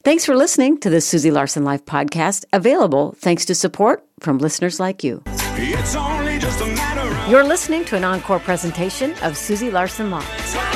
Thanks for listening to the Susie Larson Live podcast, available thanks to support from listeners like you. It's only just a matter of... You're listening to an encore presentation of Susie Larson Live.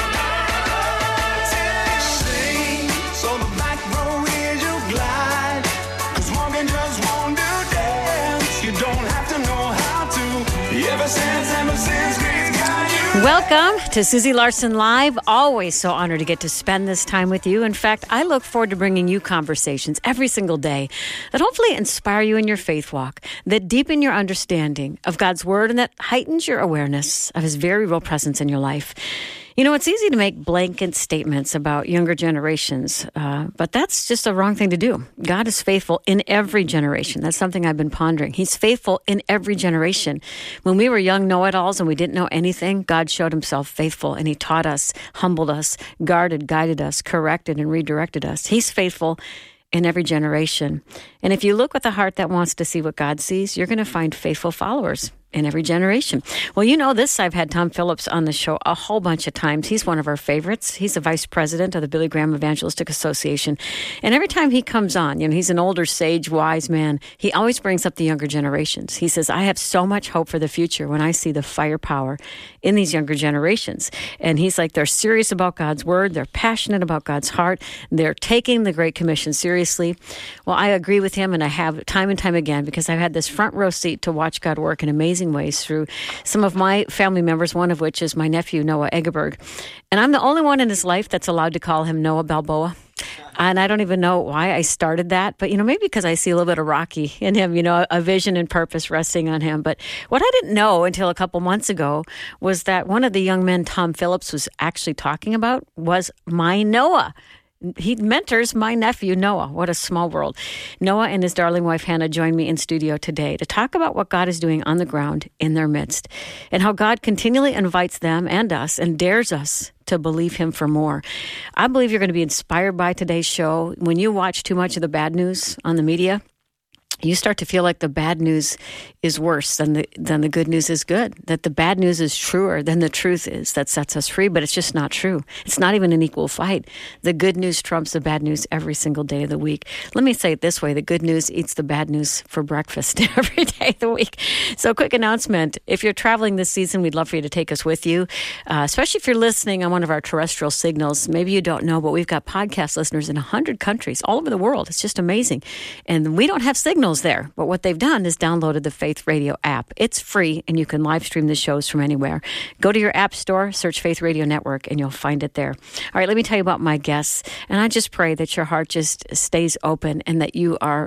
So the back row is your glide. 'Cause walking just won't do dance. You don't have to know how to. Ever since Grace got you. Welcome to Susie Larson Live. Always so honored to get to spend this time with you. In fact, I look forward to bringing you conversations every single day that hopefully inspire you in your faith walk, that deepen your understanding of God's Word, and that heightens your awareness of His very real presence in your life. You know, it's easy to make blanket statements about younger generations, but that's just a wrong thing to do. God is faithful in every generation. That's something I've been pondering. He's faithful in every generation. When we were young know-it-alls and we didn't know anything, God showed Himself faithful, and He taught us, humbled us, guarded, guided us, corrected, and redirected us. He's faithful in every generation. And if you look with a heart that wants to see what God sees, you're going to find faithful followers in every generation. Well, you know this. I've had Tom Phillips on the show a whole bunch of times. He's one of our favorites. He's the vice president of the Billy Graham Evangelistic Association. And every time he comes on, you know, he's an older, sage, wise man. He always brings up the younger generations. He says, I have so much hope for the future when I see the firepower in these younger generations. And he's like, they're serious about God's Word. They're passionate about God's heart. They're taking the Great Commission seriously. Well, I agree with him, and I have time and time again, because I've had this front row seat to watch God work in amazing ways through some of my family members, one of which is my nephew, Noah Egerberg. And I'm the only one in his life that's allowed to call him Noah Balboa. And I don't even know why I started that, but, you know, maybe because I see a little bit of Rocky in him, you know, a vision and purpose resting on him. But what I didn't know until a couple months ago was that one of the young men Tom Phillips was actually talking about was my Noah. He mentors my nephew, Noah. What a small world. Noah and his darling wife, Hannah, joined me in studio today to talk about what God is doing on the ground in their midst, and how God continually invites them and us and dares us to believe Him for more. I believe you're going to be inspired by today's show. When you watch too much of the bad news on the media, you start to feel like the bad news is worse than the good news is good, that the bad news is truer than the truth is that sets us free, but it's just not true. It's not even an equal fight. The good news trumps the bad news every single day of the week. Let me say it this way. The good news eats the bad news for breakfast every day of the week. So quick announcement. If you're traveling this season, we'd love for you to take us with you, especially if you're listening on one of our terrestrial signals. Maybe you don't know, but we've got podcast listeners in 100 countries all over the world. It's just amazing. And we don't have signals there, but what they've done is downloaded the Faith Radio app. It's free, and you can live stream the shows from anywhere. Go to your app store, search Faith Radio Network, and you'll find it there. All right, let me tell you about my guests, and I just pray that your heart just stays open and that you are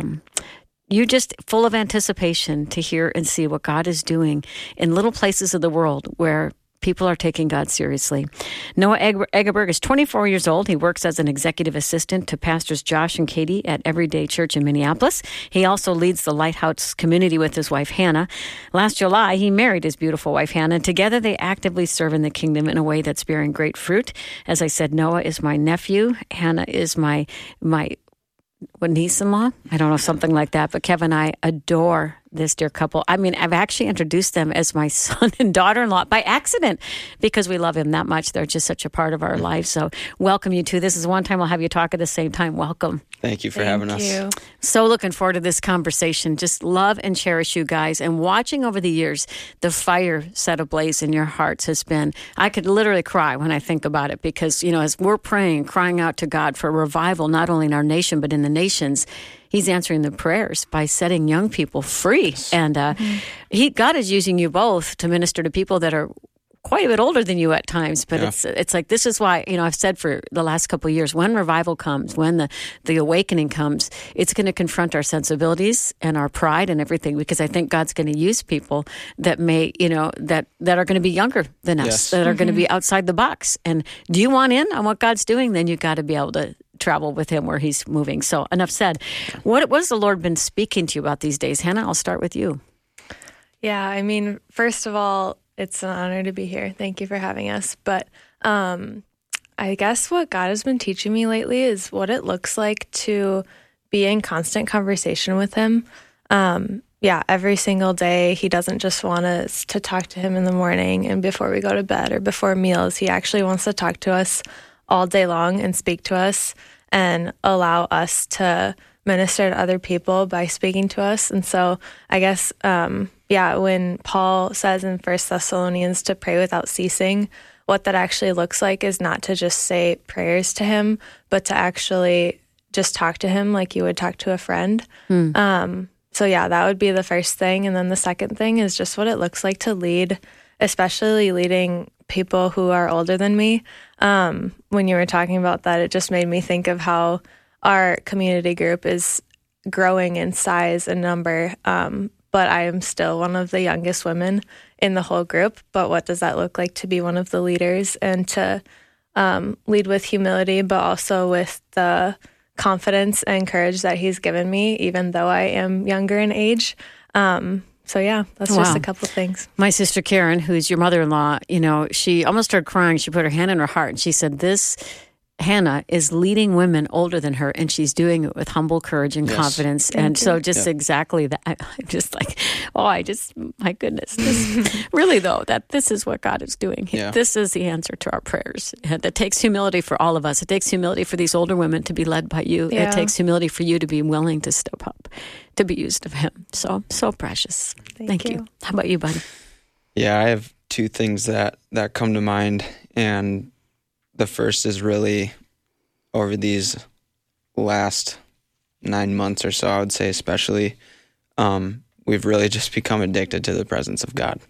you're just full of anticipation to hear and see what God is doing in little places of the world where people are taking God seriously. Noah Egerberg is 24 years old. He works as an executive assistant to pastors Josh and Katie at Everyday Church in Minneapolis. He also leads the Lighthouse community with his wife, Hannah. Last July, he married his beautiful wife, Hannah. And together, they actively serve in the kingdom in a way that's bearing great fruit. As I said, Noah is my nephew. Hannah is my niece-in-law? I don't know, something like that. But Kevin and I adore this dear couple. I mean, I've actually introduced them as my son and daughter-in-law by accident because we love him that much. They're just such a part of our lives. So welcome you two. This is one time I'll have you talk at the same time. Welcome. Thank you for having us. So looking forward to this conversation. Just love and cherish you guys. And watching over the years, the fire set ablaze in your hearts has been, I could literally cry when I think about it because, you know, as we're praying, crying out to God for revival, not only in our nation, but in the nations, He's answering the prayers by setting young people free. And God is using you both to minister to people that are quite a bit older than you at times. But it's like, this is why, you know, I've said for the last couple of years, when revival comes, when the awakening comes, it's going to confront our sensibilities and our pride and everything, because I think God's going to use people that may, you know, that are going to be younger than us, that are going to be outside the box. And do you want in on what God's doing? Then you've got to be able to travel with Him where He's moving. So enough said. What has the Lord been speaking to you about these days? Hannah, I'll start with you. Yeah, I mean, first of all, it's an honor to be here. Thank you for having us. But I guess what God has been teaching me lately is what it looks like to be in constant conversation with Him. Every single day. He doesn't just want us to talk to Him in the morning and before we go to bed or before meals. He actually wants to talk to us all day long and speak to us. and allow us to minister to other people by speaking to us. And so I guess, when Paul says in 1 Thessalonians to pray without ceasing, what that actually looks like is not to just say prayers to him, but to actually just talk to him like you would talk to a friend. So that would be the first thing. And then the second thing is just what it looks like to lead, especially leading people who are older than me. When you were talking about that, it just made me think of how our community group is growing in size and number, but I am still one of the youngest women in the whole group. But what does that look like to be one of the leaders and to lead with humility, but also with the confidence and courage that he's given me, even though I am younger in age. That's just a couple things. My sister Karen, who's your mother-in-law, she almost started crying. She put her hand in her heart and she said, this Hannah is leading women older than her, and she's doing it with humble courage and confidence. And so just exactly that. I'm just like, my goodness. Really, though, this is what God is doing. Yeah. This is the answer to our prayers. That takes humility for all of us. It takes humility for these older women to be led by you. Yeah. It takes humility for you to be willing to step up, to be used of him. So precious. Thank you. How about you, buddy? Yeah, I have two things that come to mind, and the first is really over these last 9 months or so, I would say especially, we've really just become addicted to the presence of God.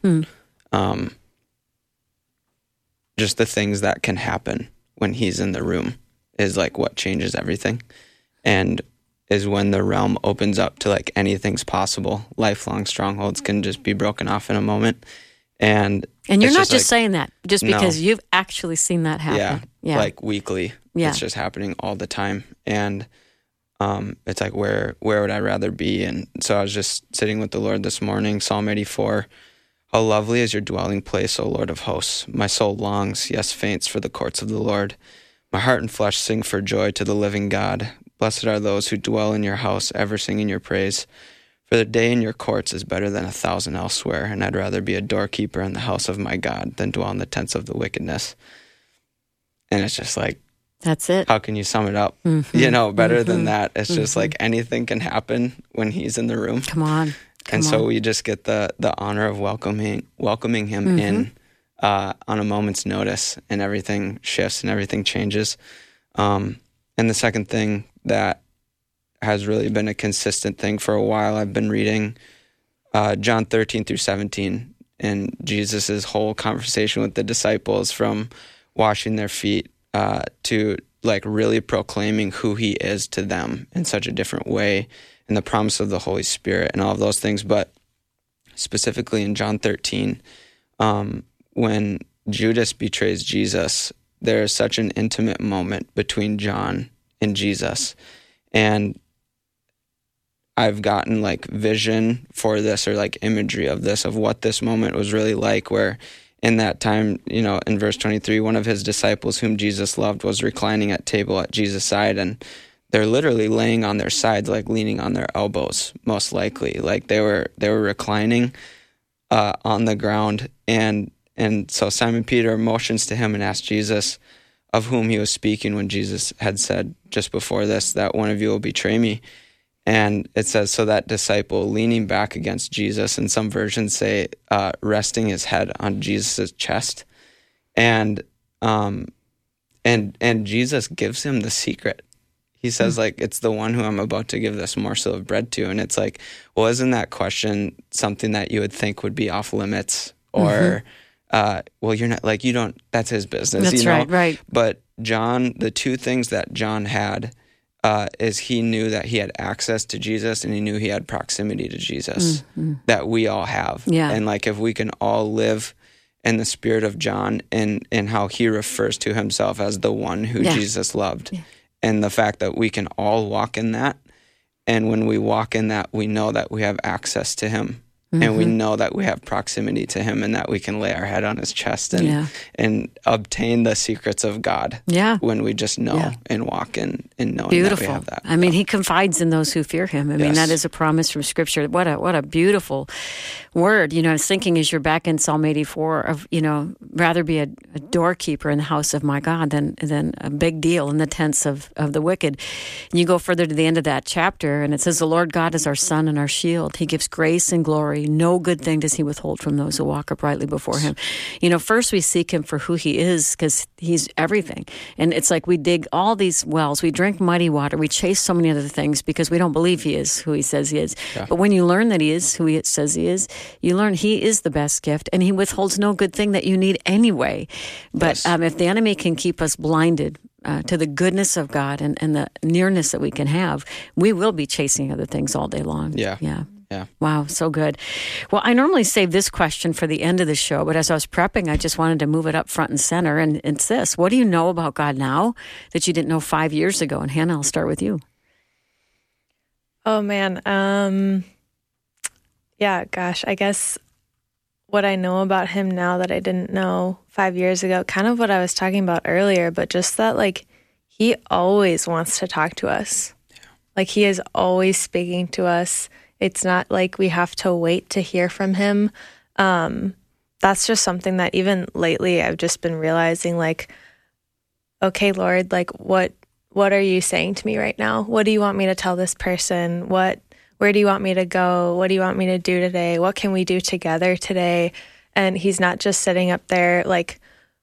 Just the things that can happen when he's in the room is like what changes everything, and is when the realm opens up to like anything's possible. Lifelong strongholds can just be broken off in a moment. And you're not just saying that just because you've actually seen that happen. Yeah, like weekly. Yeah. It's just happening all the time. And it's like, where would I rather be? And so I was just sitting with the Lord this morning, Psalm 84. How lovely is your dwelling place, O Lord of hosts. My soul longs, yes, faints for the courts of the Lord. My heart and flesh sing for joy to the living God. Blessed are those who dwell in your house, ever singing your praise. For the day in your courts is better than 1,000 elsewhere, and I'd rather be a doorkeeper in the house of my God than dwell in the tents of the wickedness. And it's just like, that's it. How can you sum it up? Better than that. It's just like anything can happen when he's in the room. Come on. So we just get the honor of welcoming him in on a moment's notice, and everything shifts and everything changes. And the second thing that has really been a consistent thing for a while, I've been reading John 13 through 17, and Jesus's whole conversation with the disciples, from washing their feet to like really proclaiming who he is to them in such a different way, and the promise of the Holy Spirit and all of those things. But specifically in John 13, when Judas betrays Jesus, there is such an intimate moment between John and Jesus. And I've gotten like vision for this, or like imagery of this, of what this moment was really like, where in that time, in verse 23, one of his disciples whom Jesus loved was reclining at table at Jesus' side, and they're literally laying on their sides, like leaning on their elbows, most likely. Like they were reclining on the ground. And so Simon Peter motions to him and asks Jesus of whom he was speaking when Jesus had said just before this that one of you will betray me. And it says, so that disciple leaning back against Jesus, and some versions say resting his head on Jesus' chest. And Jesus gives him the secret. He says, like, it's the one who I'm about to give this morsel of bread to. And it's like, well, isn't that question something that you would think would be off limits? Or, well, you're not, like, you don't, that's his business. That's right. But John, the two things that John had is he knew that he had access to Jesus, and he knew he had proximity to Jesus that we all have. Yeah. And like, if we can all live in the spirit of John and how he refers to himself as the one who Jesus loved, and the fact that we can all walk in that, and when we walk in that, we know that we have access to him and we know that we have proximity to him and that we can lay our head on his chest and obtain the secrets of God when we just know and walk in knowing that we have that. I mean, he confides in those who fear him. I mean, that is a promise from Scripture. What a beautiful word. You know, I was thinking as you're back in Psalm 84 of, you know, rather be a doorkeeper in the house of my God than a big deal in the tents of the wicked. And you go further to the end of that chapter, and it says, the Lord God is our sun and our shield. He gives grace and glory. No good thing does he withhold from those who walk uprightly before him. You know, first we seek him for who he is, because he's everything. And it's like we dig all these wells, we drink muddy water, we chase so many other things because we don't believe he is who he says he is. Yeah. But when you learn that he is who he says he is, you learn he is the best gift, and he withholds no good thing that you need anyway. But if the enemy can keep us blinded to the goodness of God and the nearness that we can have, we will be chasing other things all day long. Yeah. Wow, so good. Well, I normally save this question for the end of the show, but as I was prepping, I just wanted to move it up front and center, and it's this. What do you know about God now that you didn't know 5 years ago? And Hannah, I'll start with you. Oh, man. Yeah, gosh, I guess what I know about him now that I didn't know 5 years ago, kind of what I was talking about earlier, but just that, like, he always wants to talk to us. Like, he is always speaking to us. It's not like we have to wait to hear from him. That's just something that even lately I've just been realizing, like, okay, Lord, like, what are you saying to me right now? What do you want me to tell this person? Where do you want me to go? What do you want me to do today? What can we do together today? And he's not just sitting up there, like,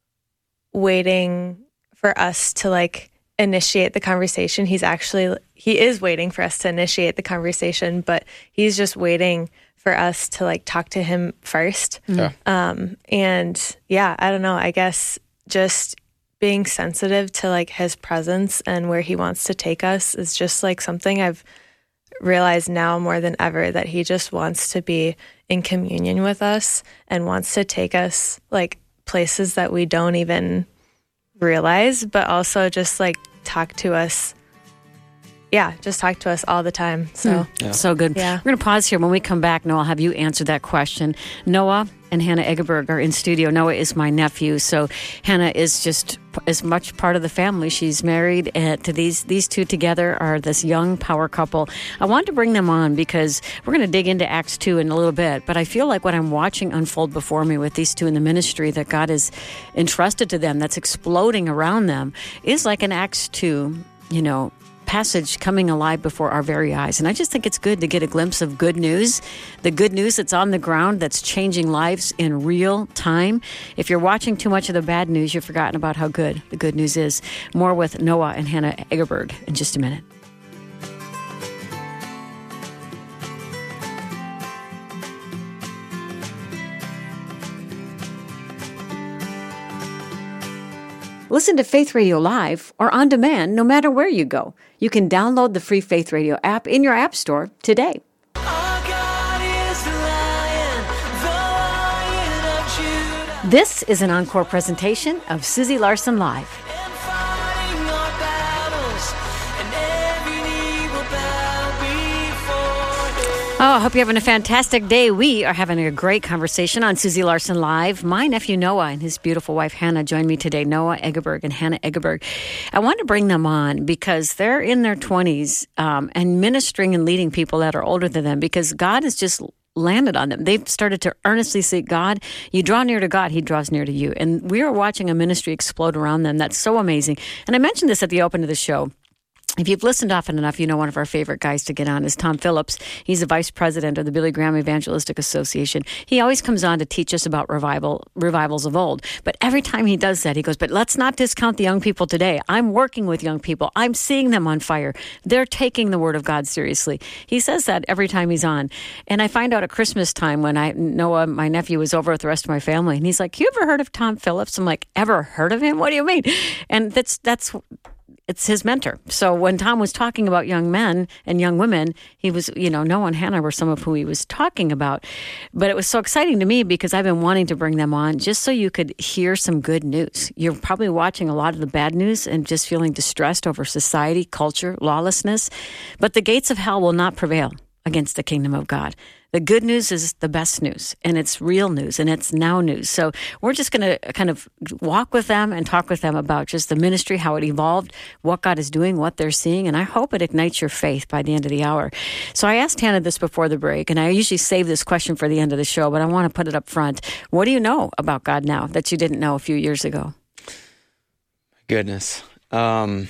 waiting for us to, like, initiate the conversation. He is waiting for us to initiate the conversation, but he's just waiting for us to, like, talk to him first. Yeah. And yeah, I don't know, I guess just being sensitive to, like, his presence and where he wants to take us is just, like, something I've realized now more than ever, that he just wants to be in communion with us and wants to take us, like, places that we don't even realize, but also just, like, talk to us. Yeah, just talk to us all the time. So so good. Yeah. We're going to pause here. When we come back, Noah, I'll have you answer that question. Noah and Hannah Egerberg are in studio. Noah is my nephew, so Hannah is just as much part of the family. She's married to these two together are this young power couple. I wanted to bring them on because we're going to dig into Acts 2 in a little bit, but I feel like what I'm watching unfold before me with these two in the ministry that God has entrusted to them, that's exploding around them, is like an Acts 2, passage coming alive before our very eyes. And I just think it's good to get a glimpse of good news, the good news that's on the ground, that's changing lives in real time. If you're watching too much of the bad news, you've forgotten about how good the good news is. More with Noah and Hannah Egerberg in just a minute. Listen to Faith Radio Live or on demand no matter where you go. You can download the free Faith Radio app in your app store today. This is an encore presentation of Susie Larson Live. Oh, I hope you're having a fantastic day. We are having a great conversation on Susie Larson Live. My nephew Noah and his beautiful wife Hannah join me today, Noah Egerberg and Hannah Egerberg. I want to bring them on because they're in their 20s and ministering and leading people that are older than them, because God has just landed on them. They've started to earnestly seek God. You draw near to God, he draws near to you. And we are watching a ministry explode around them. That's so amazing. And I mentioned this at the open of the show. If you've listened often enough, you know one of our favorite guys to get on is Tom Phillips. He's the vice president of the Billy Graham Evangelistic Association. He always comes on to teach us about revivals of old. But every time he does that, he goes, but let's not discount the young people today. I'm working with young people. I'm seeing them on fire. They're taking the Word of God seriously. He says that every time he's on. And I find out at Christmas time when Noah, my nephew, was over with the rest of my family, and he's like, you ever heard of Tom Phillips? I'm like, ever heard of him? What do you mean? And it's his mentor. So when Tom was talking about young men and young women, he was, Noah and Hannah were some of who he was talking about. But it was so exciting to me because I've been wanting to bring them on just so you could hear some good news. You're probably watching a lot of the bad news and just feeling distressed over society, culture, lawlessness. But the gates of hell will not prevail against the kingdom of God. The good news is the best news, and it's real news, and it's now news. So we're just going to kind of walk with them and talk with them about just the ministry, how it evolved, what God is doing, what they're seeing, and I hope it ignites your faith by the end of the hour. So I asked Hannah this before the break, and I usually save this question for the end of the show, but I want to put it up front. What do you know about God now that you didn't know a few years ago? Goodness. To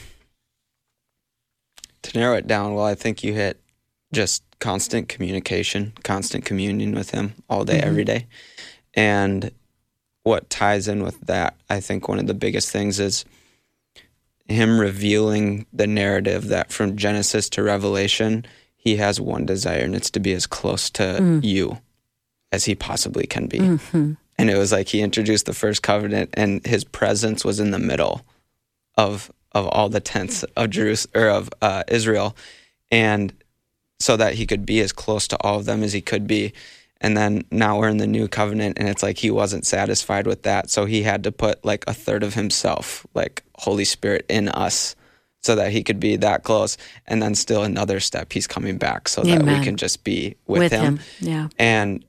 narrow it down, well, I think you hit just constant communication, constant communion with Him all day, every day. And what ties in with that, I think one of the biggest things is Him revealing the narrative that from Genesis to Revelation, He has one desire, and it's to be as close to you as He possibly can be. And it was like He introduced the first covenant, and His presence was in the middle of all the tents of Israel, and so that He could be as close to all of them as He could be. And then now we're in the new covenant, and it's like He wasn't satisfied with that, so He had to put like a third of Himself, like Holy Spirit, in us so that He could be that close. And then still another step, He's coming back so that we can just be with Him. Yeah. And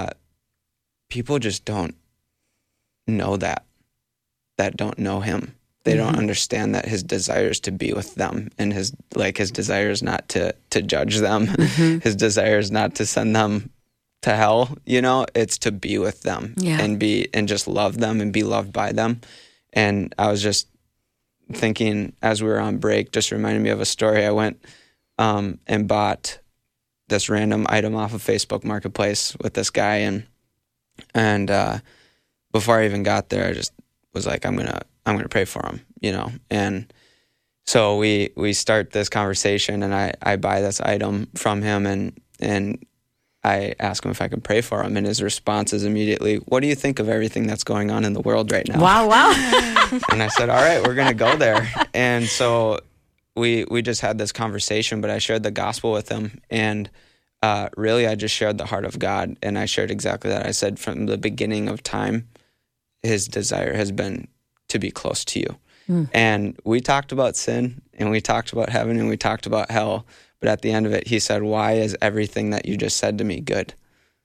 people just don't know that don't know Him. They don't understand that His desire is to be with them, and His desire is not to judge them. His desire is not to send them to hell. It's to be with them and just love them and be loved by them. And I was just thinking as we were on break, just reminded me of a story. I went and bought this random item off of Facebook Marketplace with this guy, and before I even got there, I just was like, I'm gonna pray for him, And so we start this conversation, and I buy this item from him, and I ask him if I can pray for him, and his response is immediately, "What do you think of everything that's going on in the world right now?" Wow. And I said, "All right, we're gonna go there." And so we just had this conversation, but I shared the gospel with him, and really I just shared the heart of God, and I shared exactly that. I said from the beginning of time, His desire has been to be close to you. And we talked about sin, and we talked about heaven, and we talked about hell. But at the end of it, he said, "Why is everything that you just said to me good?"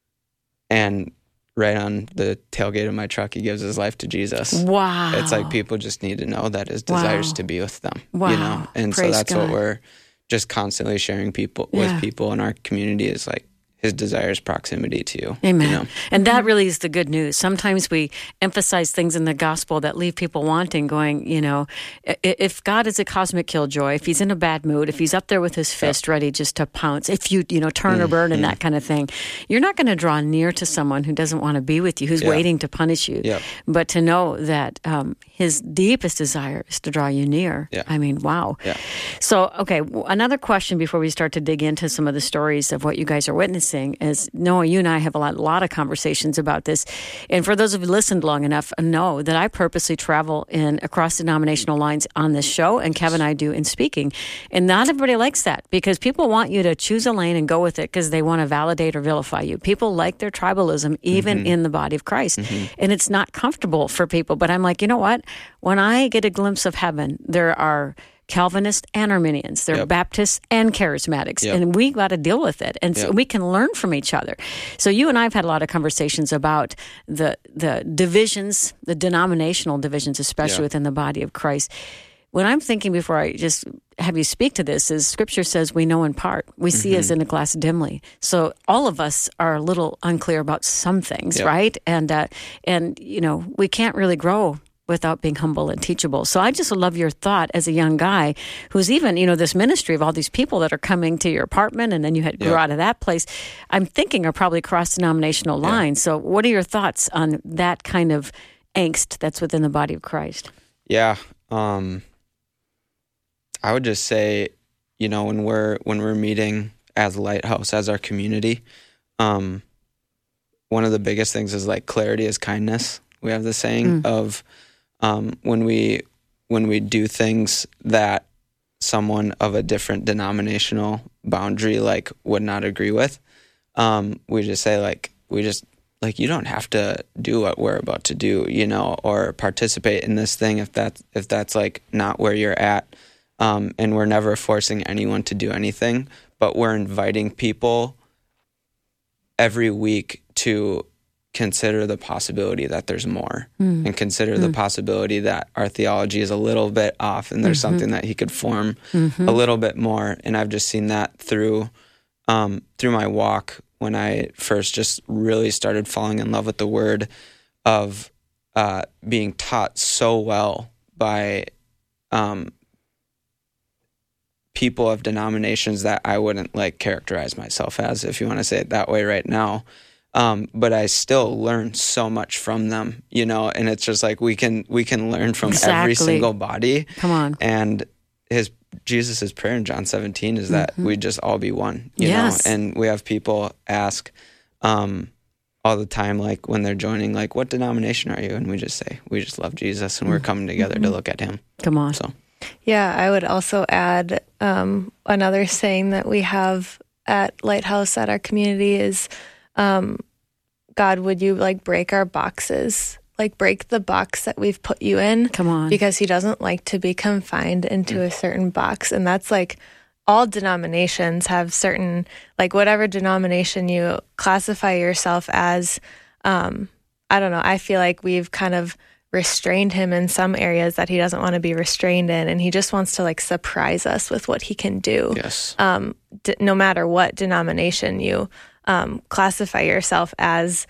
And right on the tailgate of my truck, he gives his life to Jesus. Wow. It's like people just need to know that His desire is to be with them. Wow. And Praise so that's God. what we're just constantly sharing with people in our community is like, His desire is proximity to you. Amen. And that really is the good news. Sometimes we emphasize things in the gospel that leave people wanting, going, if God is a cosmic killjoy, if He's in a bad mood, if He's up there with His fist ready just to pounce, if you, turn or burn and that kind of thing, you're not going to draw near to someone who doesn't want to be with you, who's waiting to punish you. But to know that His deepest desire is to draw you near. I mean, wow. So, okay, another question before we start to dig into some of the stories of what you guys are witnessing is, Noah, you and I have a lot of conversations about this. And for those of you who listened long enough, know that I purposely travel across denominational lines on this show, and Kevin and I do in speaking. And not everybody likes that, because people want you to choose a lane and go with it because they want to validate or vilify you. People like their tribalism, even in the body of Christ. And it's not comfortable for people. But I'm like, you know what? When I get a glimpse of heaven, there are Calvinists and Arminians. They're Baptists and Charismatics, and we got to deal with it. And so we can learn from each other. So you and I have had a lot of conversations about the divisions, the denominational divisions, especially within the body of Christ. What I'm thinking before I just have you speak to this is Scripture says we know in part. We see as in a glass dimly. So all of us are a little unclear about some things, right? And we can't really grow without being humble and teachable. So I just love your thought as a young guy who's even, this ministry of all these people that are coming to your apartment, and then you grew out of that place, I'm thinking are probably cross-denominational lines. So what are your thoughts on that kind of angst that's within the body of Christ? Yeah. I would just say, when we're meeting as Lighthouse, as our community, one of the biggest things is like clarity is kindness. We have the saying of, when we do things that someone of a different denominational boundary would not agree with, we just say you don't have to do what we're about to do, or participate in this thing if that's not where you're at, and we're never forcing anyone to do anything, but we're inviting people every week to consider the possibility that there's more, and consider the possibility that our theology is a little bit off, and there's something that he could form a little bit more. And I've just seen that through my walk when I first just really started falling in love with the Word, of being taught so well by people of denominations that I wouldn't like characterize myself as, if you want to say it that way right now. But I still learn so much from them, and it's just like we can learn from every single body. Come on. And Jesus' prayer in John 17 is that we just all be one, Yes. know? And we have people ask all the time, like when they're joining, like, what denomination are you? And we just say, we just love Jesus, and we're coming together to look at him. Come on. So, Yeah, I would also add another saying that we have at Lighthouse at our community is, God, would you break our boxes? Break the box that we've put you in. Come on. Because he doesn't like to be confined into a certain box. And that's all denominations have certain, whatever denomination you classify yourself as, I don't know, I feel like we've kind of restrained him in some areas that he doesn't want to be restrained in. And he just wants to surprise us with what he can do. yes. No matter what denomination you classify yourself as,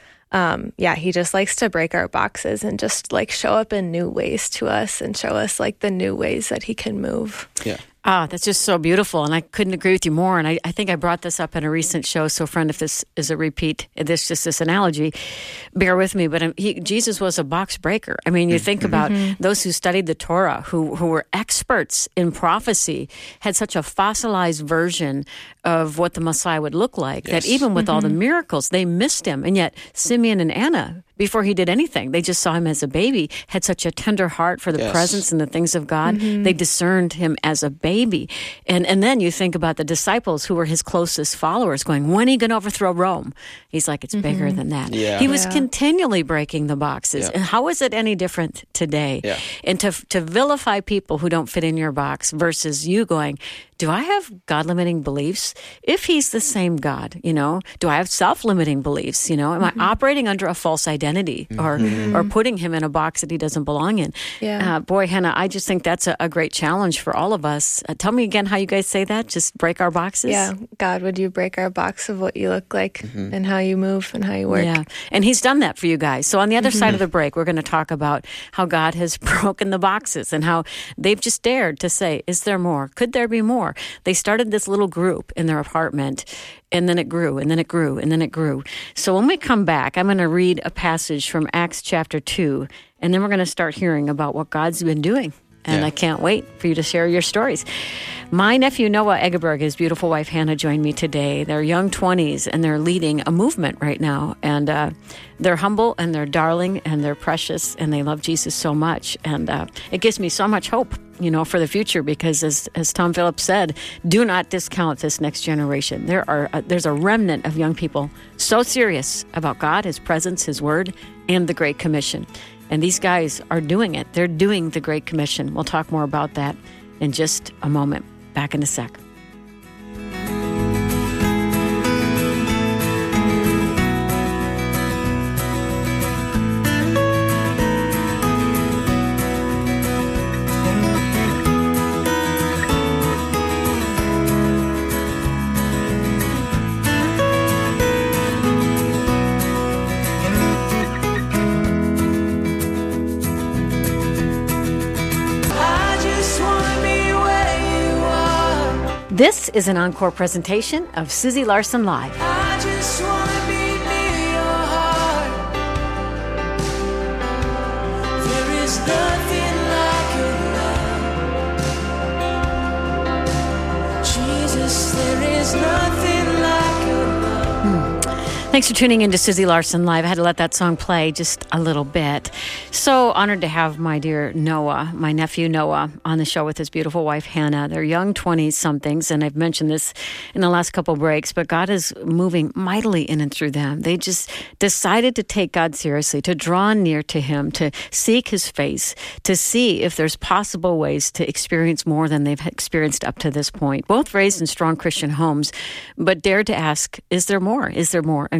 he just likes to break our boxes and just show up in new ways to us and show us the new ways that he can move. Yeah. That's just so beautiful. And I couldn't agree with you more. And I think I brought this up in a recent show. So, friend, if this is a repeat, this analogy, bear with me. But Jesus was a box breaker. I mean, you think about those who studied the Torah, who were experts in prophecy, had such a fossilized version of what the Messiah would look like, that even with all the miracles, they missed him. And yet, Simeon and Anna, before he did anything, they just saw him as a baby, had such a tender heart for the presence and the things of God. They discerned him as a baby. And then you think about the disciples who were his closest followers going, when are you going to overthrow Rome? He's like, it's bigger than that. Yeah. He was continually breaking the boxes. Yeah. And how is it any different today? Yeah. And to vilify people who don't fit in your box versus you going, do I have God-limiting beliefs? If he's the same God, do I have self-limiting beliefs? Am I operating under a false identity or putting him in a box that he doesn't belong in? Yeah. Boy, Hannah, I just think that's a great challenge for all of us. Tell me again how you guys say that. Just break our boxes? Yeah. God, would you break our box of what you look like and how you move and how you work? Yeah. And he's done that for you guys. So on the other side of the break, we're going to talk about how God has broken the boxes and how they've just dared to say, is there more? Could there be more? They started this little group in their apartment, and then it grew, and then it grew, and then it grew. So when we come back, I'm going to read a passage from Acts chapter 2, and then we're going to start hearing about what God's been doing. And I can't wait for you to share your stories. My nephew, Noah Eggeberg, his beautiful wife, Hannah, joined me today. They're young 20s, and they're leading a movement right now. And they're humble, and they're darling, and they're precious, and they love Jesus so much. And it gives me so much hope, for the future, because as Tom Phillips said, do not discount this next generation. There's a remnant of young people so serious about God, his presence, his word, and the Great Commission. And these guys are doing it. They're doing the Great Commission. We'll talk more about that in just a moment. Back in a sec. This is an encore presentation of Susie Larson Live. I just wanna be near your heart. There is nothing like your love. Jesus, there is nothing like your love. Thanks for tuning in to Susie Larson Live. I had to let that song play just a little bit. So honored to have my dear Noah, my nephew Noah, on the show with his beautiful wife Hannah. They're young 20-somethings, and I've mentioned this in the last couple of breaks, but God is moving mightily in and through them. They just decided to take God seriously, to draw near to him, to seek his face, to see if there's possible ways to experience more than they've experienced up to this point. Both raised in strong Christian homes, but dared to ask, is there more? Is there more? And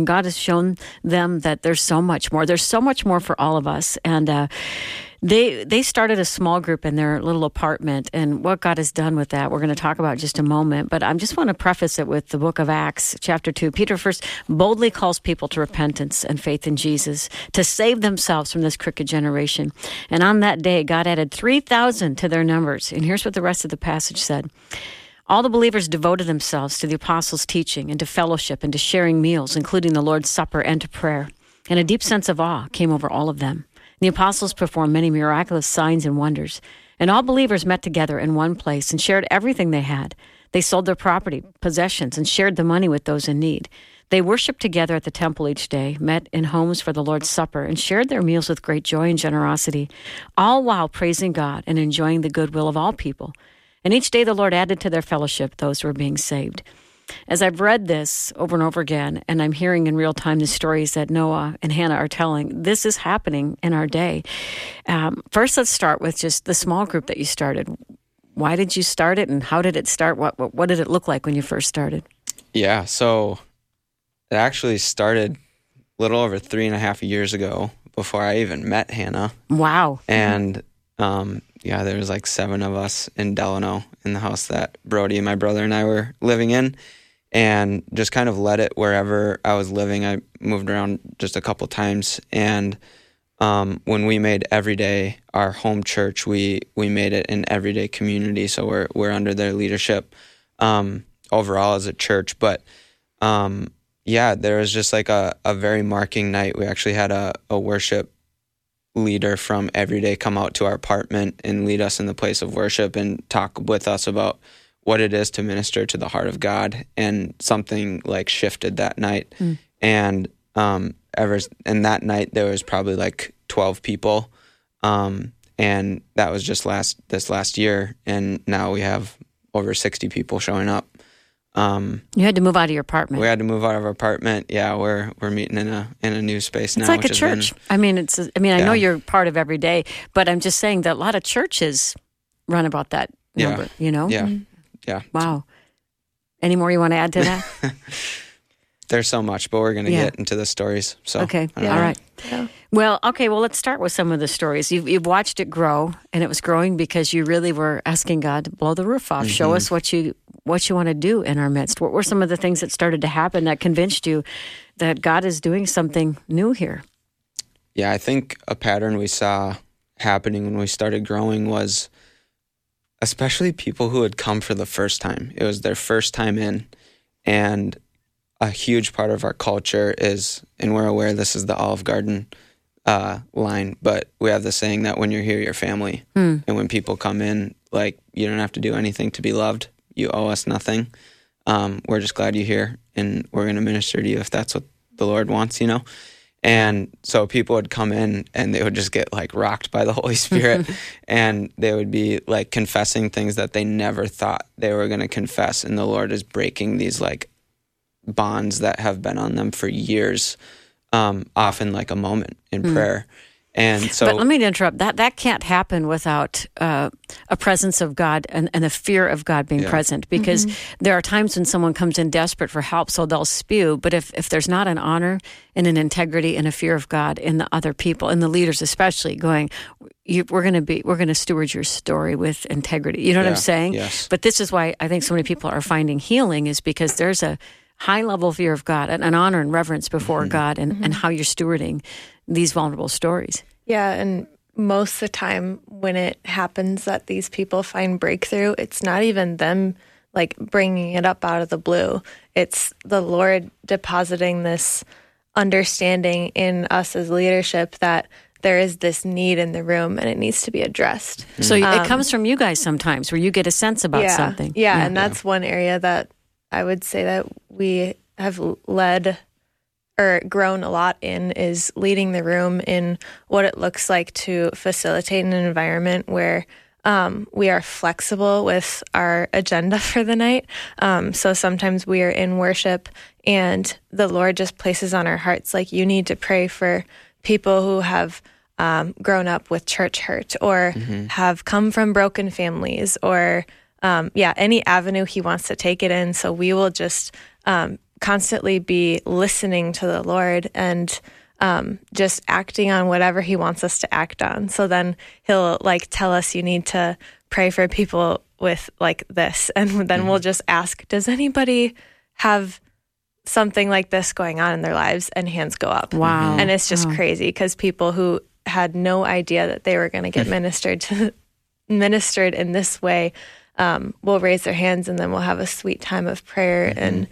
God has shown them that there's so much more. There's so much more for all of us. And they started a small group in their little apartment, and what God has done with that, we're going to talk about in just a moment. But I just want to preface it with the book of Acts, chapter 2. Peter first boldly calls people to repentance and faith in Jesus to save themselves from this crooked generation. And on that day, God added 3,000 to their numbers. And here's what the rest of the passage said. All the believers devoted themselves to the apostles' teaching and to fellowship and to sharing meals, including the Lord's Supper and to prayer. And a deep sense of awe came over all of them. The apostles performed many miraculous signs and wonders, and all believers met together in one place and shared everything they had. They sold their property, possessions, and shared the money with those in need. They worshiped together at the temple each day, met in homes for the Lord's Supper, and shared their meals with great joy and generosity, all while praising God and enjoying the goodwill of all people. And each day the Lord added to their fellowship those who were being saved. As I've read this over and over again, and I'm hearing in real time the stories that Noah and Hannah are telling, this is happening in our day. First, let's start with just the small group that you started. Why did you start it, and how did it start? What did it look like when you first started? Yeah, so it actually started a little over 3.5 years ago, before I even met Hannah. Wow. And there was like 7 of us in Delano in the house that Brody, my brother, and I were living in, and just kind of let it wherever I was living. I moved around just a couple times, and when we made Everyday our home church, we made it an everyday community. So we're under their leadership overall as a church. But there was just like a very marking night. We actually had a worship leader from Everyday come out to our apartment and lead us in the place of worship and talk with us about what it is to minister to the heart of God. And something like shifted that night. And that night there was probably like 12 people. And that was just this last year. And now we have over 60 people showing up. You had to move out of your apartment. We had to move out of our apartment. Yeah, we're meeting in a new space now. It's like a church. I know you're part of Everyday, but I'm just saying that a lot of churches run about that number, you know? Yeah. Yeah. Wow. Any more you want to add to that? There's so much, but we're going to get into the stories. So okay. All right. Yeah. Well, let's start with some of the stories. You've watched it grow, and it was growing because you really were asking God to blow the roof off. Mm-hmm. Show us what you want to do in our midst. What were some of the things that started to happen that convinced you that God is doing something new here? Yeah, I think a pattern we saw happening when we started growing was especially people who had come for the first time. It was their first time in, and a huge part of our culture is, and we're aware this is the Olive Garden line, but we have the saying that when you're here, you're family. And when people come in, like, you don't have to do anything to be loved. You owe us nothing. We're just glad you're here, and we're going to minister to you if that's what the Lord wants, you know? And so people would come in and they would just get like rocked by the Holy Spirit and they would be like confessing things that they never thought they were going to confess. And the Lord is breaking these like bonds that have been on them for years, often like a moment in prayer. And so, but let me interrupt. That can't happen without a presence of God and a fear of God being present, because there are times when someone comes in desperate for help, so they'll spew. But if there's not an honor and an integrity and a fear of God in the other people, in the leaders especially, going, we're going to steward your story with integrity. You know what I'm saying? Yes. But this is why I think so many people are finding healing, is because there's a high level fear of God, an honor and reverence before God, and how you're stewarding these vulnerable stories. Yeah, and most of the time when it happens that these people find breakthrough, it's not even them like bringing it up out of the blue. It's the Lord depositing this understanding in us as leadership that there is this need in the room and it needs to be addressed. So it comes from you guys sometimes, where you get a sense about something. Yeah, and that's one area that I would say that we have led or grown a lot in, is leading the room in what it looks like to facilitate an environment where we are flexible with our agenda for the night. So sometimes we are in worship and the Lord just places on our hearts, like, you need to pray for people who have grown up with church hurt or have come from broken families, or any avenue he wants to take it in. So we will just constantly be listening to the Lord and just acting on whatever he wants us to act on. So then he'll like tell us, you need to pray for people with like this. And then we'll just ask, does anybody have something like this going on in their lives? And hands go up. Wow. And it's just crazy because people who had no idea that they were going to get ministered in this way will raise their hands, and then we'll have a sweet time of prayer. And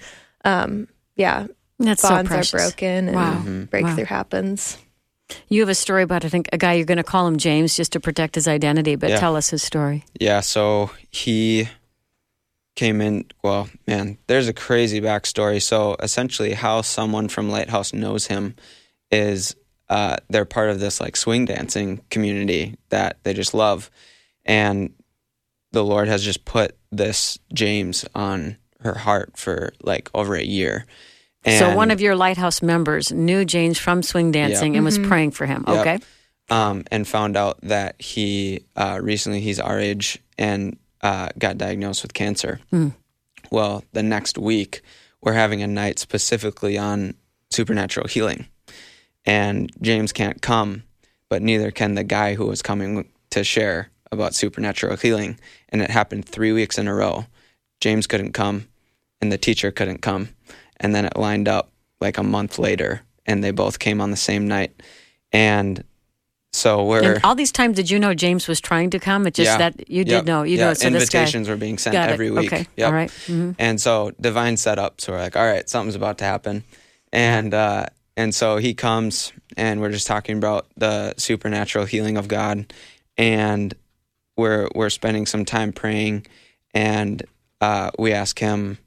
That's so bonds precious. are broken and breakthrough happens. You have a story about, I think, a guy, you're going to call him James just to protect his identity, but tell us his story. Yeah, so he came in, well, man, there's a crazy backstory. So essentially how someone from Lighthouse knows him is they're part of this like swing dancing community that they just love. And the Lord has just put this James on her heart for like over a year. So one of your Lighthouse members knew James from swing dancing and was praying for him. Yep. Okay. And found out that he recently, he's our age, and got diagnosed with cancer. Well, the next week, we're having a night specifically on supernatural healing. And James can't come, but neither can the guy who was coming to share about supernatural healing. And it happened 3 weeks in a row. James couldn't come, and the teacher couldn't come. And then it lined up like a month later, and they both came on the same night. And so And all these times, did you know James was trying to come? It's just that you did know. You know, so invitations this guy, were being sent every week. Okay, Yep. all right. And so divine setup. So we're like, all right, something's about to happen. And so he comes, and we're just talking about the supernatural healing of God, and we're spending some time praying, and we ask him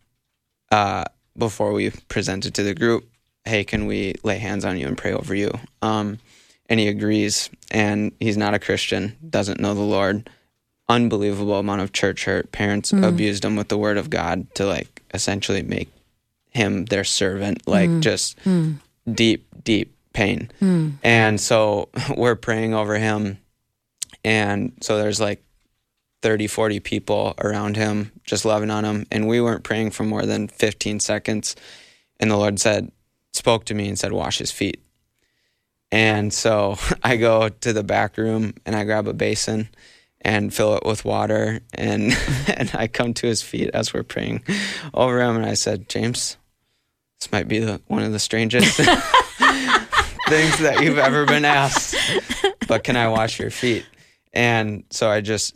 before we present it to the group, hey, can we lay hands on you and pray over you? And he agrees, and he's not a Christian, doesn't know the Lord. Unbelievable amount of church hurt. Parents abused him with the word of God to like essentially make him their servant, like just deep, deep pain. And so we're praying over him, and so there's like 30, 40 people around him just loving on him, and we weren't praying for more than 15 seconds, and the Lord spoke to me and said, wash his feet. And so I go to the back room, and I grab a basin and fill it with water, and and I come to his feet as we're praying over him, and I said, James, this might be one of the strangest things that you've ever been asked, but can I wash your feet? And so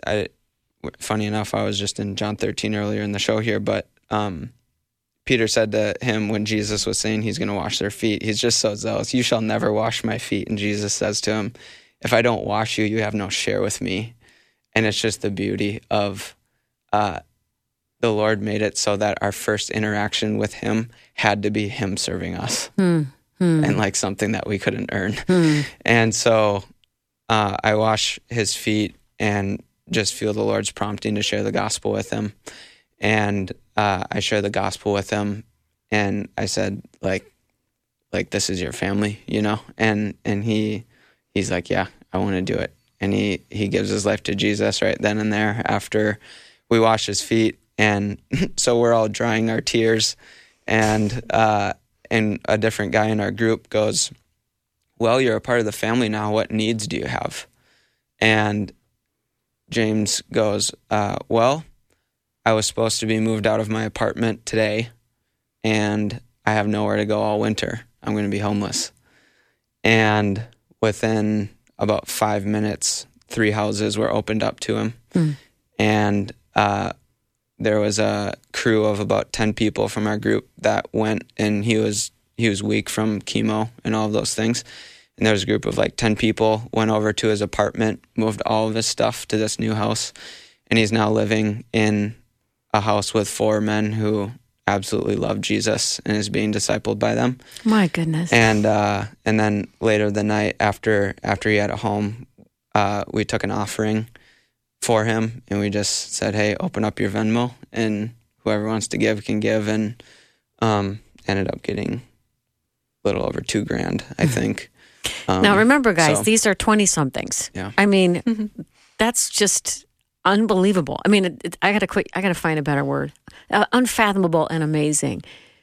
funny enough, I was just in John 13 earlier in the show here, but Peter said to him when Jesus was saying he's going to wash their feet, he's just so zealous. You shall never wash my feet. And Jesus says to him, if I don't wash you, you have no share with me. And it's just the beauty of the Lord made it so that our first interaction with him had to be him serving us and like something that we couldn't earn. And so I wash his feet and just feel the Lord's prompting to share the gospel with him. And I share the gospel with him, and I said, like this is your family, you know? And he's like, yeah, I want to do it. And he gives his life to Jesus right then and there after we wash his feet. And so we're all drying our tears, and a different guy in our group goes, well, you're a part of the family now. What needs do you have? And James goes, well, I was supposed to be moved out of my apartment today, and I have nowhere to go all winter. I'm going to be homeless. And within about 5 minutes, 3 houses were opened up to him. And there was a crew of about 10 people from our group that went, and he was weak from chemo and all of those things. And there was a group of like 10 people, went over to his apartment, moved all of his stuff to this new house, and he's now living in a house with 4 men who absolutely love Jesus and is being discipled by them. My goodness. And then later the night after he had a home, we took an offering for him, and we just said, hey, open up your Venmo, and whoever wants to give can give, and ended up getting a little over $2,000, I think. Now remember, guys, these are 20-somethings. Yeah. I mean, that's just unbelievable. I mean, I gotta find a better word. Unfathomable and amazing.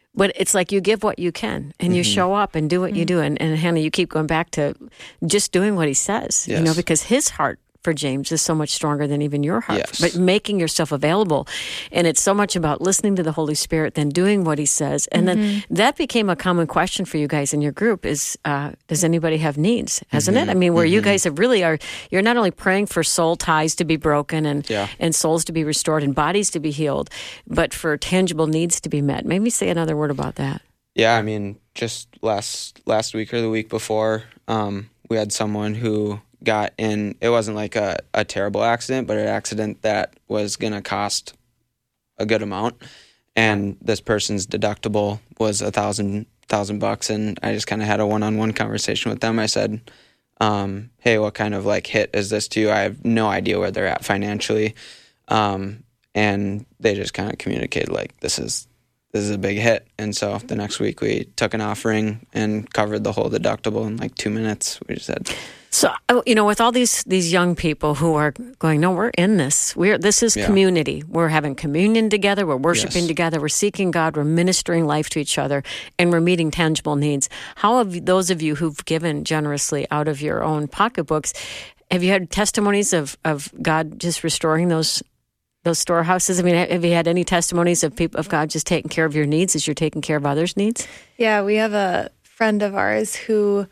But it's like you give what you can, and you show up and do what you do. And Hannah, you keep going back to just doing what he says, Yes. because his heart for James is so much stronger than even your heart. Yes. But making yourself available. And it's so much about listening to the Holy Spirit than doing what he says. And then that became a common question for you guys in your group is, does anybody have needs? Hasn't it? I mean, where you guys have really you're not only praying for soul ties to be broken and souls to be restored and bodies to be healed, but for tangible needs to be met. Maybe say another word about that. Yeah, I mean, just last week or the week before, we had someone who got in. It wasn't like a terrible accident, but an accident that was going to cost a good amount. And this person's deductible was $1,000, and I just kind of had a one-on-one conversation with them. I said, "Hey, what kind of like hit is this to you? I have no idea where they're at financially," and they just kind of communicated like, "This is a big hit." And so the next week we took an offering and covered the whole deductible in like 2 minutes. We just said. So, with all these young people who are going, no, we're in this. This is community. We're having communion together. We're worshiping together. We're seeking God. We're ministering life to each other, and we're meeting tangible needs. How have those of you who've given generously out of your own pocketbooks, have you had testimonies of God just restoring those storehouses? I mean, have you had any testimonies of God just taking care of your needs as you're taking care of others' needs? Yeah, we have a friend of ours who,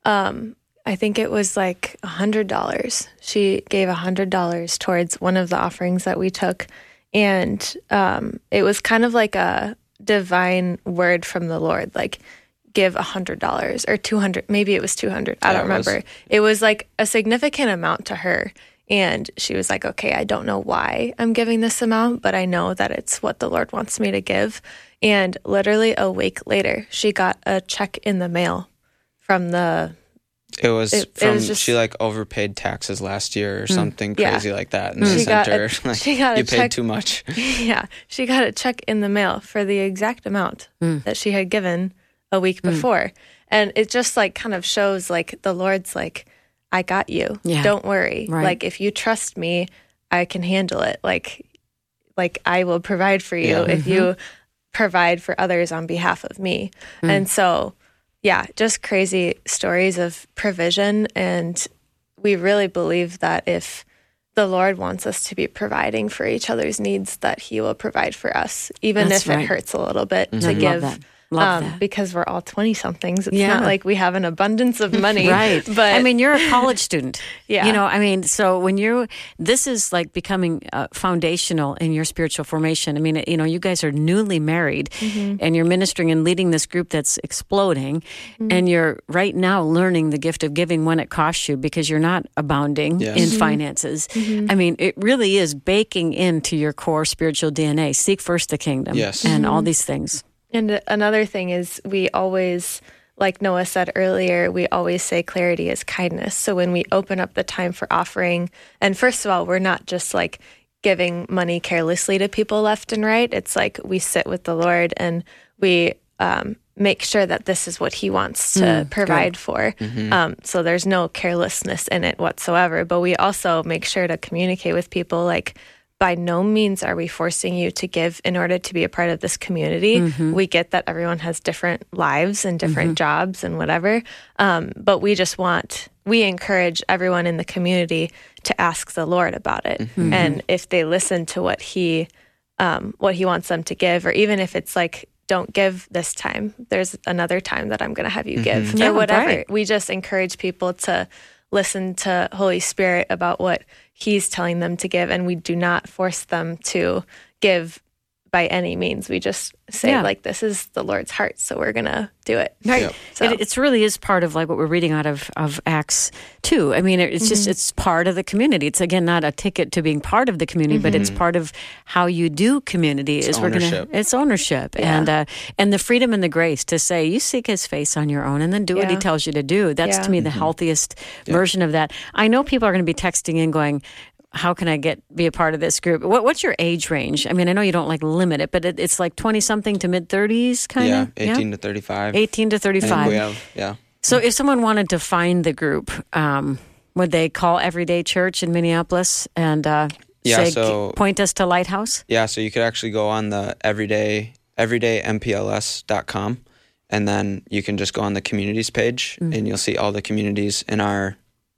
I think it was like $100. She gave $100 towards one of the offerings that we took. And it was kind of like a divine word from the Lord, like give $100 or 200. Maybe it was 200. I don't remember. It was like a significant amount to her. And she was like, okay, I don't know why I'm giving this amount, but I know that it's what the Lord wants me to give. And literally a week later, she got a check in the mail from the... It was just, she like overpaid taxes last year or something crazy like that. And they sent her, you paid too much. Yeah. She got a check in the mail for the exact amount that she had given a week before. And it just like kind of shows like the Lord's like, I got you. Yeah. Don't worry. Right. Like if you trust me, I can handle it. Like I will provide for you if you provide for others on behalf of me. And so, yeah, just crazy stories of provision. And we really believe that if the Lord wants us to be providing for each other's needs, that he will provide for us, even if it hurts a little bit to give. Love that. Because we're all 20-somethings. It's not like we have an abundance of money. Right. But I mean, you're a college student. So when this is like becoming foundational in your spiritual formation. I mean, you guys are newly married and you're ministering and leading this group that's exploding. And you're right now learning the gift of giving when it costs you because you're not abounding in finances. I mean, it really is baking into your core spiritual DNA. Seek first the kingdom and all these things. And another thing is we always, like Noah said earlier, we always say clarity is kindness. So when we open up the time for offering, and first of all, we're not just like giving money carelessly to people left and right. It's like we sit with the Lord and we make sure that this is what he wants to provide for. So there's no carelessness in it whatsoever. But we also make sure to communicate with people like, by no means are we forcing you to give in order to be a part of this community. We get that everyone has different lives and different jobs and whatever. But we encourage everyone in the community to ask the Lord about it. And if they listen to what he wants them to give, or even if it's like, don't give this time, there's another time that I'm going to have you give or whatever. Right. We just encourage people to listen to Holy Spirit about what he's telling them to give, and we do not force them to give by any means. We just say like, this is the Lord's heart, so we're going to do it. Right. Yep. So it really is part of like what we're reading out of Acts 2. I mean, it's just, it's part of the community. It's again, not a ticket to being part of the community, but it's part of how you do community. It's ownership. It's ownership and the freedom and the grace to say, you seek his face on your own and then do what he tells you to do. That's to me the healthiest version of that. I know people are going to be texting in going, how can I be a part of this group? What's your age range? I mean, I know you don't like limit it, but it's like 20-something to mid-30s kind of? Yeah, 18 to 35. 18 to 35. I think we have, So if someone wanted to find the group, would they call Everyday Church in Minneapolis and point us to Lighthouse? Yeah, so you could actually go on the Everyday everydaympls.com. And then you can just go on the communities page and you'll see all the communities in our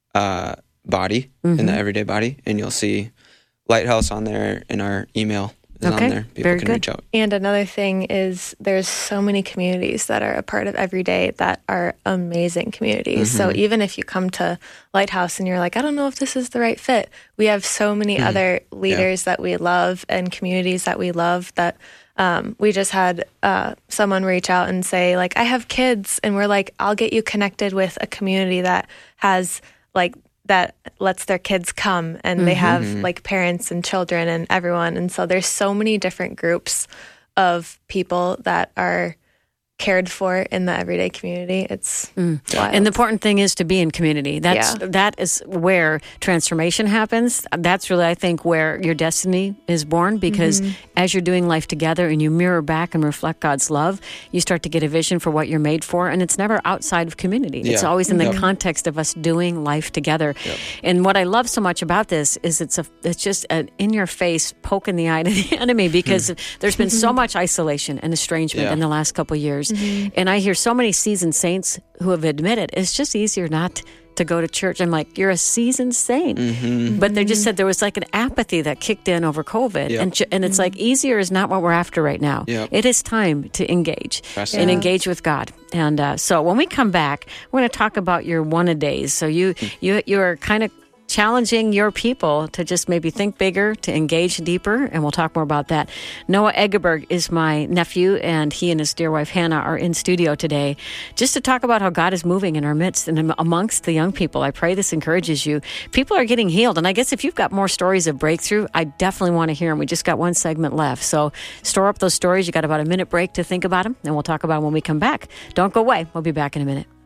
body, in the everyday body. And you'll see Lighthouse on there, and our email is on there. People very can good. reach out. And another thing is there's so many communities that are a part of Everyday that are amazing communities. So even if you come to Lighthouse and you're like, I don't know if this is the right fit, we have so many other leaders that we love and communities that we love that we just had someone reach out and say, like, I have kids, and we're like, I'll get you connected with a community that has like that lets their kids come, and they have like parents and children and everyone. And so there's so many different groups of people that are cared for in the Everyday community. It's wild. And the important thing is to be in community. That is where transformation happens. That's really, I think, where your destiny is born, because as you're doing life together and you mirror back and reflect God's love, you start to get a vision for what you're made for, and it's never outside of community. It's always in the context of us doing life together. And what I love so much about this is it's just an in-your-face poke in the eye to the enemy, because there's been so much isolation and estrangement in the last couple of years. And I hear so many seasoned saints who have admitted it's just easier not to go to church. I'm like, you're a seasoned saint. But they just said there was like an apathy that kicked in over COVID. And it's like, easier is not what we're after right now. It is time to engage and engage with God. And so when we come back, we're going to talk about your one-a-days. So you're kind of challenging your people to just maybe think bigger, to engage deeper, and we'll talk more about that. Noah Eggeberg is my nephew, and he and his dear wife Hannah are in studio today just to talk about how God is moving in our midst and amongst the young people. I pray this encourages you. People are getting healed, and I guess if you've got more stories of breakthrough, I definitely want to hear them. We just got one segment left, so store up those stories. You got about a minute break to think about them, and we'll talk about them when we come back. Don't go away. We'll be back in a minute.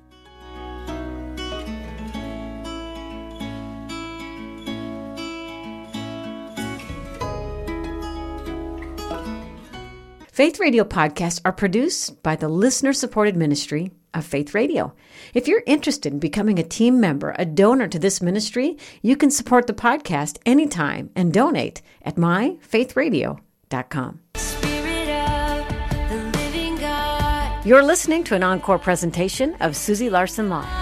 Faith Radio podcasts are produced by the listener-supported ministry of Faith Radio. If you're interested in becoming a team member, a donor to this ministry, you can support the podcast anytime and donate at myfaithradio.com. You're listening to an encore presentation of Susie Larson Live.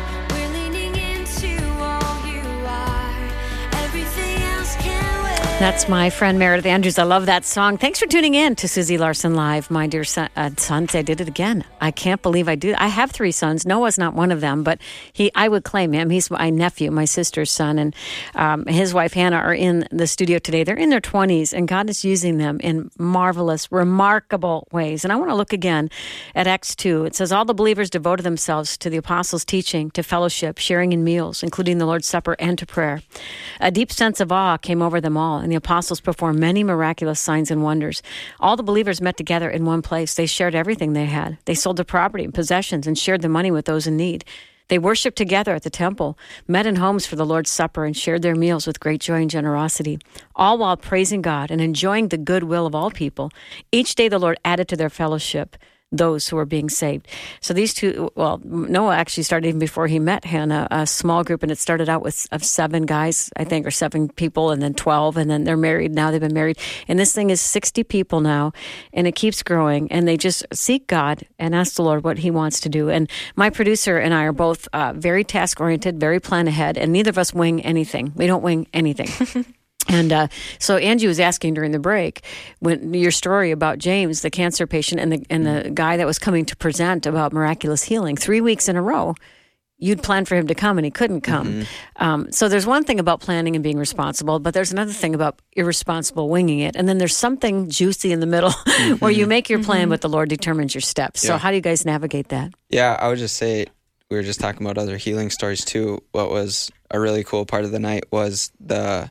That's my friend Meredith Andrews. I love that song. Thanks for tuning in to Susie Larson Live. My dear sons, I did it again. I can't believe I do. I have 3 sons. Noah's not one of them, but I would claim him. He's my nephew, my sister's son, and his wife Hannah are in the studio today. They're in their 20s, and God is using them in marvelous, remarkable ways. And I want to look again at Acts 2. It says, all the believers devoted themselves to the apostles' teaching, to fellowship, sharing in meals, including the Lord's Supper, and to prayer. A deep sense of awe came over them all, and the apostles performed many miraculous signs and wonders. All the believers met together in one place. They shared everything they had. They sold their property and possessions and shared the money with those in need. They worshiped together at the temple, met in homes for the Lord's Supper, and shared their meals with great joy and generosity, all while praising God and enjoying the goodwill of all people. Each day the Lord added to their fellowship those who were being saved. So these two, well, Noah actually started even before he met Hannah, a small group, and it started out with 7 guys, I think, or 7 people, and then 12, and then they're married. Now they've been married. And this thing is 60 people now, and it keeps growing, and they just seek God and ask the Lord what he wants to do. And my producer and I are both very task-oriented, very plan ahead, and neither of us wing anything. We don't wing anything. And so Angie was asking during the break, when your story about James, the cancer patient, and the guy that was coming to present about miraculous healing, 3 weeks in a row, you'd planned for him to come and he couldn't come. So there's one thing about planning and being responsible, but there's another thing about irresponsible winging it. And then there's something juicy in the middle where you make your plan, but the Lord determines your steps. So how do you guys navigate that? Yeah, I would just say, we were just talking about other healing stories too. What was a really cool part of the night was the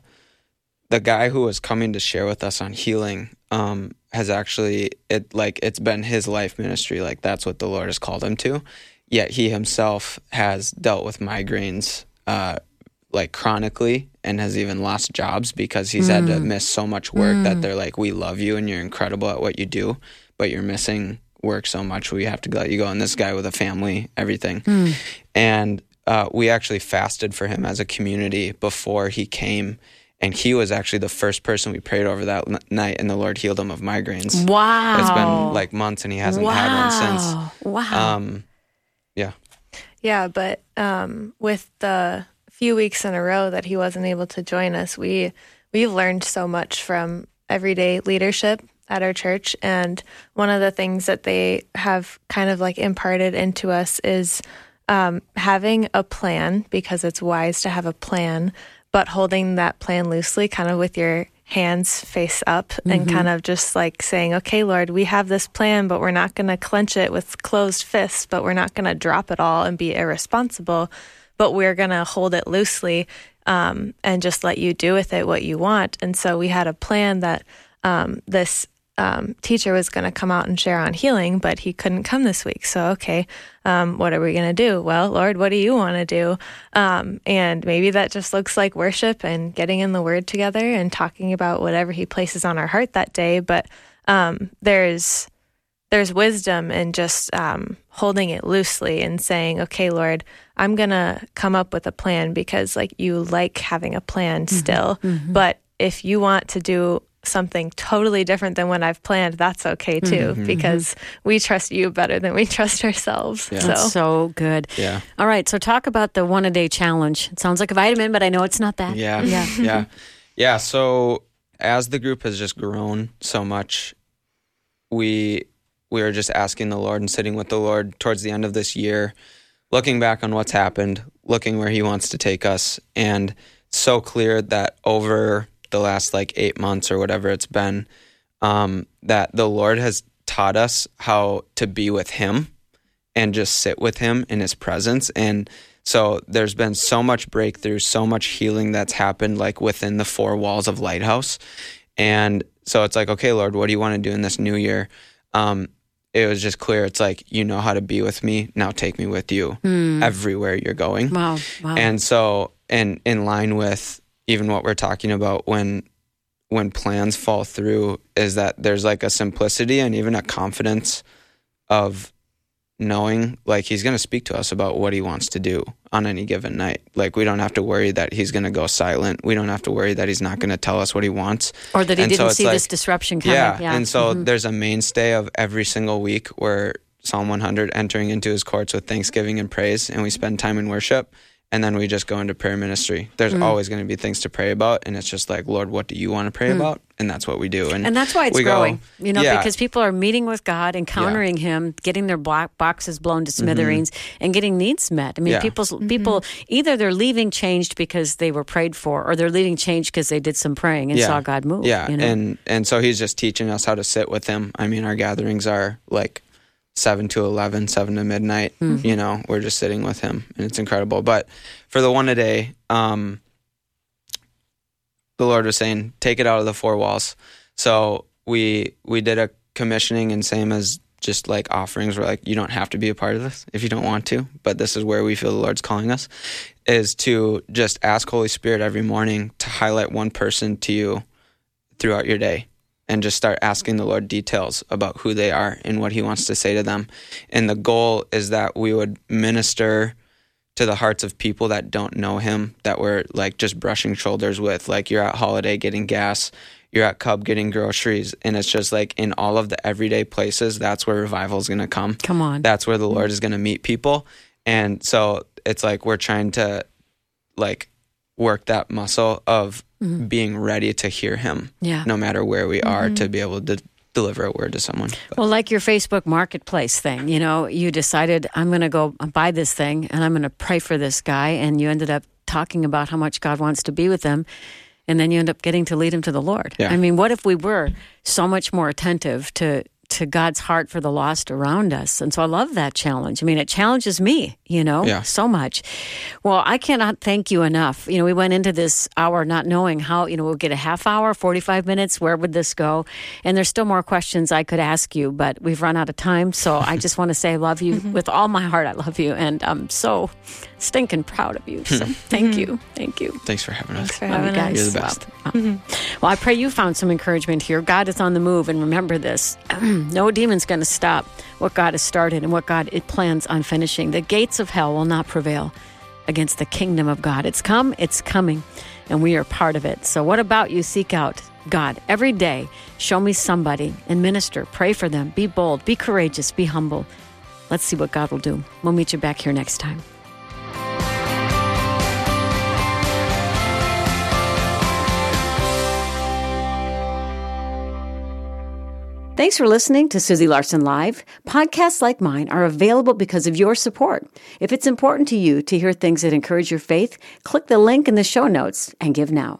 guy who was coming to share with us on healing has actually, it's been his life ministry. Like, that's what the Lord has called him to. Yet he himself has dealt with migraines chronically, and has even lost jobs because he's had to miss so much work that they're like, we love you and you're incredible at what you do, but you're missing work so much, we have to let you go. And this guy with a family, everything. And we actually fasted for him as a community before he came. And he was actually the first person we prayed over that night, and the Lord healed him of migraines. Wow. It's been like months, and he hasn't had one since. Wow. Yeah. Yeah, but with the few weeks in a row that he wasn't able to join us, we've learned so much from everyday leadership at our church. And one of the things that they have kind of like imparted into us is having a plan, because it's wise to have a plan, but holding that plan loosely, kind of with your hands face up and kind of just like saying, okay, Lord, we have this plan, but we're not going to clench it with closed fists, but we're not going to drop it all and be irresponsible, but we're going to hold it loosely and just let you do with it what you want. And so we had a plan that this teacher was going to come out and share on healing, but he couldn't come this week. So, okay, what are we going to do? Well, Lord, what do you want to do? And maybe that just looks like worship and getting in the word together and talking about whatever he places on our heart that day. But there's wisdom in just holding it loosely and saying, okay, Lord, I'm going to come up with a plan, because like you like having a plan still. But if you want to do something totally different than what I've planned, that's okay too, because we trust you better than we trust ourselves. Yeah. That's so good. Yeah. All right. So talk about the 1-a-day challenge. It sounds like a vitamin, but I know it's not that. Yeah. So as the group has just grown so much, we were just asking the Lord and sitting with the Lord towards the end of this year, looking back on what's happened, looking where he wants to take us. And so clear that over the last like 8 months or whatever it's been, that the Lord has taught us how to be with him and just sit with him in his presence. And so there's been so much breakthrough, so much healing that's happened like within the 4 walls of Lighthouse. And so it's like, okay, Lord, what do you want to do in this new year? It was just clear. It's like, you know how to be with me. Now take me with you everywhere you're going. Wow. And so, and in line with even what we're talking about when plans fall through, is that there's like a simplicity and even a confidence of knowing like he's going to speak to us about what he wants to do on any given night. Like we don't have to worry that he's going to go silent. We don't have to worry that he's not going to tell us what he wants. Or that he didn't see this disruption coming. Yeah. And so there's a mainstay of every single week where Psalm 100, entering into his courts with thanksgiving and praise, and we spend time in worship. And then we just go into prayer ministry. There's always going to be things to pray about. And it's just like, Lord, what do you want to pray about? And that's what we do. And that's why it's growing, because people are meeting with God, encountering him, getting their boxes blown to smithereens and getting needs met. I mean, people, either they're leaving changed because they were prayed for, or they're leaving changed because they did some praying and saw God move. Yeah. And so he's just teaching us how to sit with him. I mean, our gatherings are like 7 to 11, 7 to midnight, we're just sitting with him, and it's incredible. But for the 1-a-day, the Lord was saying, take it out of the 4 walls. So we did a commissioning, and same as just like offerings, we're like, you don't have to be a part of this if you don't want to, but this is where we feel the Lord's calling us, is to just ask Holy Spirit every morning to highlight one person to you throughout your day. And just start asking the Lord details about who they are and what he wants to say to them. And the goal is that we would minister to the hearts of people that don't know him, that we're like just brushing shoulders with. Like you're at Holiday getting gas, you're at Cub getting groceries. And it's just like in all of the everyday places, that's where revival is going to come. Come on. That's where the Lord is going to meet people. And so it's like we're trying to like work that muscle of being ready to hear him, no matter where we are, to be able to deliver a word to someone. But. Well, like your Facebook Marketplace thing, you decided, I'm going to go buy this thing and I'm going to pray for this guy, and you ended up talking about how much God wants to be with him, and then you end up getting to lead him to the Lord. Yeah. I mean, what if we were so much more attentive to God's heart for the lost around us? And so I love that challenge. I mean, it challenges me, so much. Well, I cannot thank you enough. We went into this hour not knowing how, we'll get a half hour, 45 minutes, where would this go? And there's still more questions I could ask you, but we've run out of time. So I just want to say I love you with all my heart. I love you. And I'm so stinking proud of you. So thank you. Thank you. Thanks for having us. Thanks for having us. You're the best. Well, I pray you found some encouragement here. God is on the move, and remember this. No demon's going to stop what God has started and what God plans on finishing. The gates of hell will not prevail against the kingdom of God. It's come, it's coming. and we are part of it. So what about you? Seek out God every day. Show me somebody and minister. Pray for them. Be bold. Be courageous. Be humble. Let's see what God will do. We'll meet you back here next time. Thanks for listening to Susie Larson Live. Podcasts like mine are available because of your support. If it's important to you to hear things that encourage your faith, click the link in the show notes and give now.